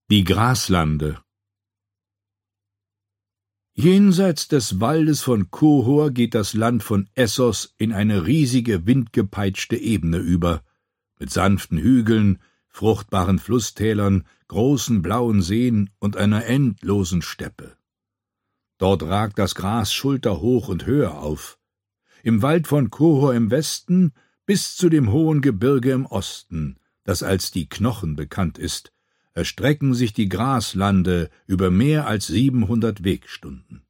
Die Graslande. Jenseits des Waldes von Qohor geht das Land von Essos in eine riesige, windgepeitschte Ebene über, mit sanften Hügeln, fruchtbaren Flusstälern, großen blauen Seen und einer endlosen Steppe. Dort ragt das Gras schulterhoch und höher auf. Im Wald von Qohor im Westen bis zu dem hohen Gebirge im Osten, das als die Knochen bekannt ist, erstrecken sich die Graslande über mehr als 700 Wegstunden.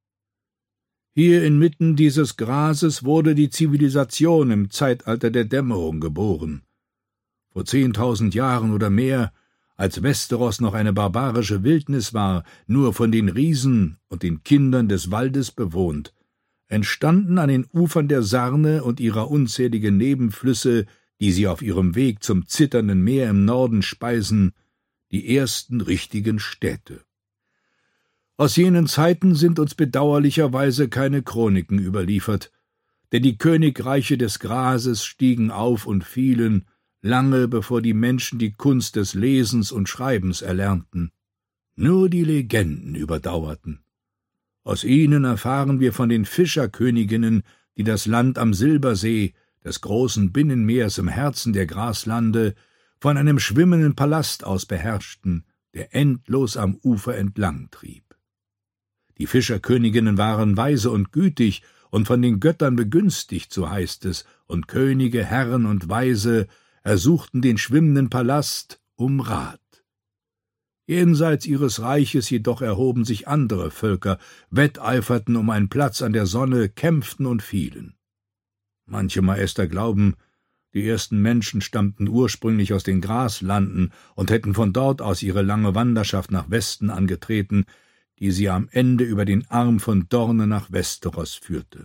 Hier inmitten dieses Grases wurde die Zivilisation im Zeitalter der Dämmerung geboren. Vor 10.000 Jahren oder mehr, als Westeros noch eine barbarische Wildnis war, nur von den Riesen und den Kindern des Waldes bewohnt, entstanden an den Ufern der Sarne und ihrer unzähligen Nebenflüsse, die sie auf ihrem Weg zum zitternden Meer im Norden speisen, die ersten richtigen Städte. Aus jenen Zeiten sind uns bedauerlicherweise keine Chroniken überliefert, denn die Königreiche des Grases stiegen auf und fielen, lange bevor die Menschen die Kunst des Lesens und Schreibens erlernten. Nur die Legenden überdauerten. Aus ihnen erfahren wir von den Fischerköniginnen, die das Land am Silbersee, des großen Binnenmeers im Herzen der Graslande, von einem schwimmenden Palast aus beherrschten, der endlos am Ufer entlang trieb. Die Fischerköniginnen waren weise und gütig und von den Göttern begünstigt, so heißt es, und Könige, Herren und Weise ersuchten den schwimmenden Palast um Rat. Jenseits ihres Reiches jedoch erhoben sich andere Völker, wetteiferten um einen Platz an der Sonne, kämpften und fielen. Manche Meister glauben, die ersten Menschen stammten ursprünglich aus den Graslanden und hätten von dort aus ihre lange Wanderschaft nach Westen angetreten, die sie am Ende über den Arm von Dorne nach Westeros führte.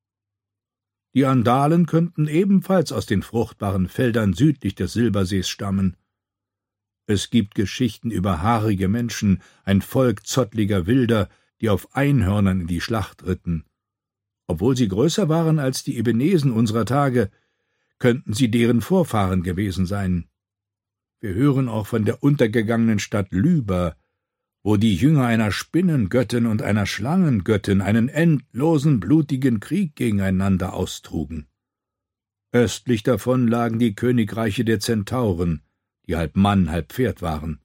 Die Andalen könnten ebenfalls aus den fruchtbaren Feldern südlich des Silbersees stammen. Es gibt Geschichten über haarige Menschen, ein Volk zottliger Wilder, die auf Einhörnern in die Schlacht ritten. Obwohl sie größer waren als die Ebenesen unserer Tage, könnten sie deren Vorfahren gewesen sein. Wir hören auch von der untergegangenen Stadt Lyber, wo die Jünger einer Spinnengöttin und einer Schlangengöttin einen endlosen, blutigen Krieg gegeneinander austrugen. Östlich davon lagen die Königreiche der Zentauren, die halb Mann, halb Pferd waren.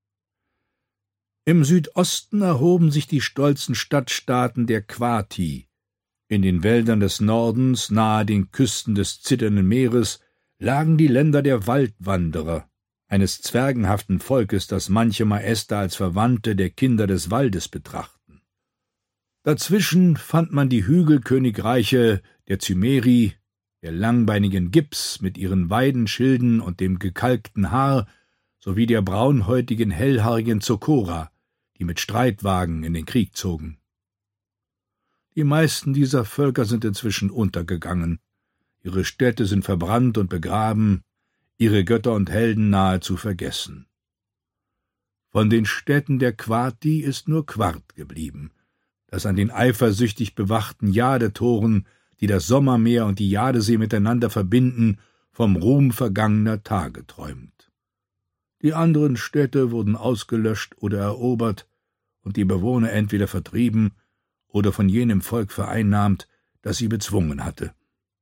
Im Südosten erhoben sich die stolzen Stadtstaaten der Quati. In den Wäldern des Nordens, nahe den Küsten des zitternden Meeres, lagen die Länder der Waldwanderer, eines zwergenhaften Volkes, das manche Meister als Verwandte der Kinder des Waldes betrachten. Dazwischen fand man die Hügelkönigreiche der Cimeri, der langbeinigen Gips mit ihren Weidenschilden und dem gekalkten Haar, sowie der braunhäutigen, hellhaarigen Zokora, die mit Streitwagen in den Krieg zogen. Die meisten dieser Völker sind inzwischen untergegangen. Ihre Städte sind verbrannt und begraben, ihre Götter und Helden nahezu vergessen. Von den Städten der Quati ist nur Quart geblieben, das an den eifersüchtig bewachten Jadetoren, die das Sommermeer und die Jadesee miteinander verbinden, vom Ruhm vergangener Tage träumt. Die anderen Städte wurden ausgelöscht oder erobert und die Bewohner entweder vertrieben oder von jenem Volk vereinnahmt, das sie bezwungen hatte.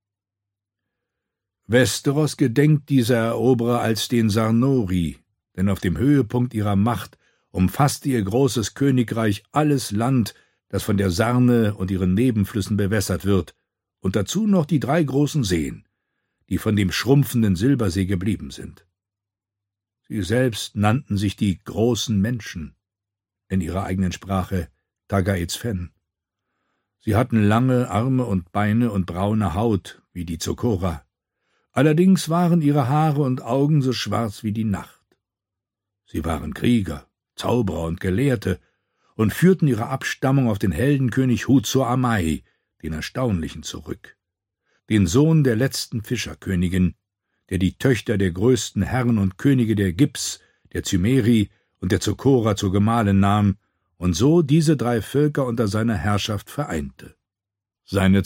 Westeros gedenkt dieser Eroberer als den Sarnori, denn auf dem Höhepunkt ihrer Macht umfasste ihr großes Königreich alles Land, das von der Sarne und ihren Nebenflüssen bewässert wird, und dazu noch die 3 großen Seen, die von dem schrumpfenden Silbersee geblieben sind. Sie selbst nannten sich die großen Menschen, in ihrer eigenen Sprache Tagaizfen. Sie hatten lange Arme und Beine und braune Haut, wie die Zokora. Allerdings waren ihre Haare und Augen so schwarz wie die Nacht. Sie waren Krieger, Zauberer und Gelehrte und führten ihre Abstammung auf den Heldenkönig Huzor Amai, den Erstaunlichen, zurück, den Sohn der letzten Fischerkönigin, der die Töchter der größten Herren und Könige der Gips, der Cimeri und der Zokora zur Gemahlin nahm und so diese 3 Völker unter seiner Herrschaft vereinte. Seine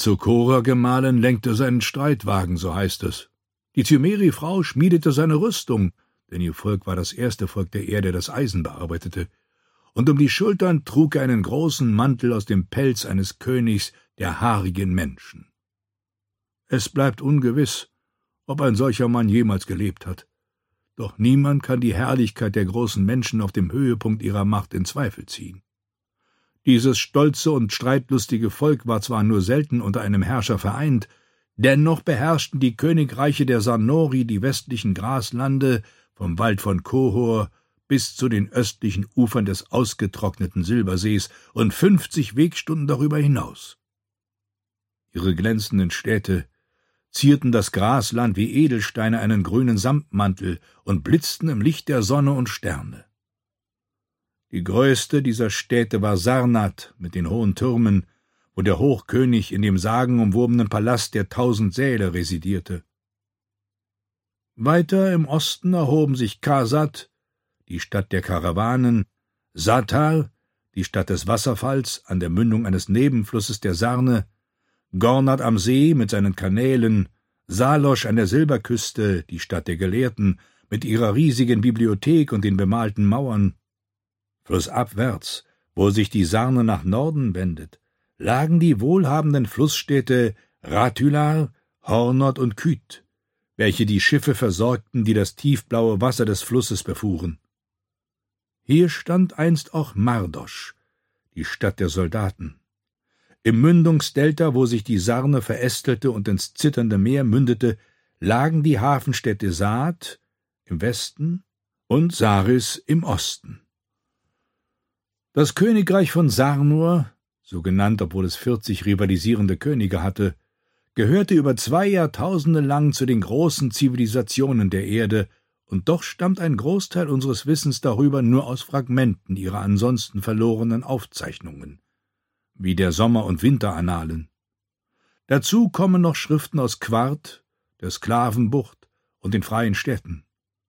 Zokora-Gemahlin lenkte seinen Streitwagen, so heißt es. Die Cimeri-Frau schmiedete seine Rüstung, denn ihr Volk war das erste Volk der Erde, das Eisen bearbeitete, und um die Schultern trug er einen großen Mantel aus dem Pelz eines Königs der haarigen Menschen. Es bleibt ungewiss, ob ein solcher Mann jemals gelebt hat. Doch niemand kann die Herrlichkeit der großen Menschen auf dem Höhepunkt ihrer Macht in Zweifel ziehen. Dieses stolze und streitlustige Volk war zwar nur selten unter einem Herrscher vereint, dennoch beherrschten die Königreiche der Sarnori die westlichen Graslande vom Wald von Qohor bis zu den östlichen Ufern des ausgetrockneten Silbersees und 50 Wegstunden darüber hinaus. Ihre glänzenden Städte zierten das Grasland wie Edelsteine einen grünen Samtmantel und blitzten im Licht der Sonne und Sterne. Die größte dieser Städte war Sarnath mit den hohen Türmen, wo der Hochkönig in dem sagenumwobenen Palast der 1000 Säle residierte. Weiter im Osten erhoben sich Kasat, die Stadt der Karawanen, Satar, die Stadt des Wasserfalls an der Mündung eines Nebenflusses der Sarne, Gornat am See mit seinen Kanälen, Salosch an der Silberküste, die Stadt der Gelehrten, mit ihrer riesigen Bibliothek und den bemalten Mauern. Flussabwärts, wo sich die Sarne nach Norden wendet, lagen die wohlhabenden Flussstädte Rathylar, Hornot und Kyth, welche die Schiffe versorgten, die das tiefblaue Wasser des Flusses befuhren. Hier stand einst auch Mardosch, die Stadt der Soldaten. Im Mündungsdelta, wo sich die Sarne verästelte und ins zitternde Meer mündete, lagen die Hafenstädte Saad im Westen und Saris im Osten. Das Königreich von Sarnur, so genannt, obwohl es 40 rivalisierende Könige hatte, gehörte über 2 Jahrtausende lang zu den großen Zivilisationen der Erde, und doch stammt ein Großteil unseres Wissens darüber nur aus Fragmenten ihrer ansonsten verlorenen Aufzeichnungen, wie der Sommer- und Winterannalen. Dazu kommen noch Schriften aus Quart, der Sklavenbucht und den freien Städten.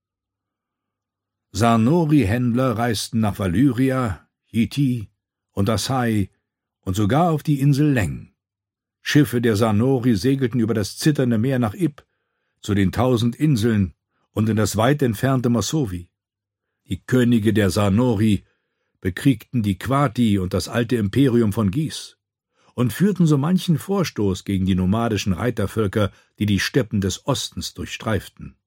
Sarnori-Händler reisten nach Valyria, Yiti und Asai und sogar auf die Insel Leng. Schiffe der Sarnori segelten über das zitternde Meer nach Ib, zu den 1000 Inseln und in das weit entfernte Massovi. Die Könige der Sarnori bekriegten die Quati und das alte Imperium von Gis und führten so manchen Vorstoß gegen die nomadischen Reitervölker, die die Steppen des Ostens durchstreiften.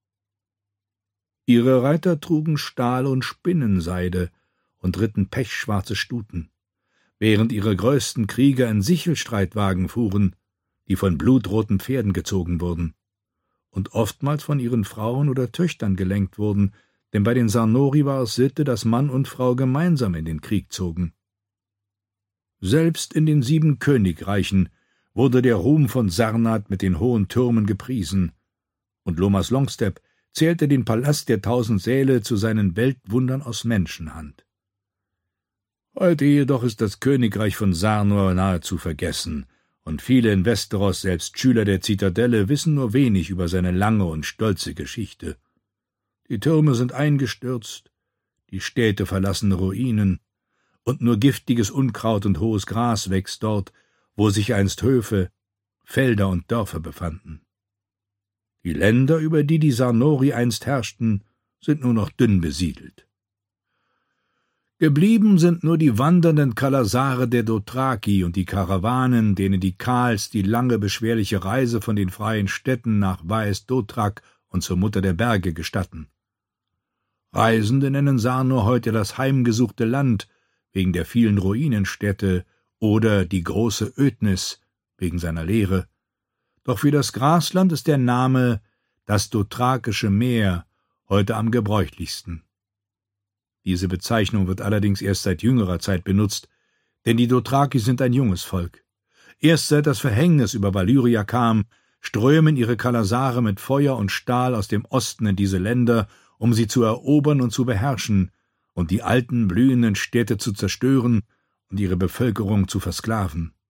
Ihre Reiter trugen Stahl- und Spinnenseide und ritten pechschwarze Stuten, während ihre größten Krieger in Sichelstreitwagen fuhren, die von blutroten Pferden gezogen wurden und oftmals von ihren Frauen oder Töchtern gelenkt wurden, denn bei den Sarnori war es Sitte, dass Mann und Frau gemeinsam in den Krieg zogen. Selbst in den 7 Königreichen wurde der Ruhm von Sarnath mit den hohen Türmen gepriesen, und Lomas Longstep zählte den Palast der 1000 Säle zu seinen Weltwundern aus Menschenhand. Heute jedoch ist das Königreich von Sarnur nahezu vergessen, und viele in Westeros, selbst Schüler der Zitadelle, wissen nur wenig über seine lange und stolze Geschichte. Die Türme sind eingestürzt, die Städte verlassene Ruinen, und nur giftiges Unkraut und hohes Gras wächst dort, wo sich einst Höfe, Felder und Dörfer befanden. Die Länder, über die die Sarnori einst herrschten, sind nur noch dünn besiedelt. Geblieben sind nur die wandernden Kalasare der Dothraki und die Karawanen, denen die Khals die lange, beschwerliche Reise von den freien Städten nach Vaes Dothrak und zur Mutter der Berge gestatten. Reisende nennen Sarnur heute das heimgesuchte Land wegen der vielen Ruinenstädte oder die große Ödnis wegen seiner Leere. Doch für das Grasland ist der Name das Dothrakische Meer heute am gebräuchlichsten. Diese Bezeichnung wird allerdings erst seit jüngerer Zeit benutzt, denn die Dothraki sind ein junges Volk. Erst seit das Verhängnis über Valyria kam, strömen ihre Kalasare mit Feuer und Stahl aus dem Osten in diese Länder, um sie zu erobern und zu beherrschen und die alten, blühenden Städte zu zerstören und ihre Bevölkerung zu versklaven.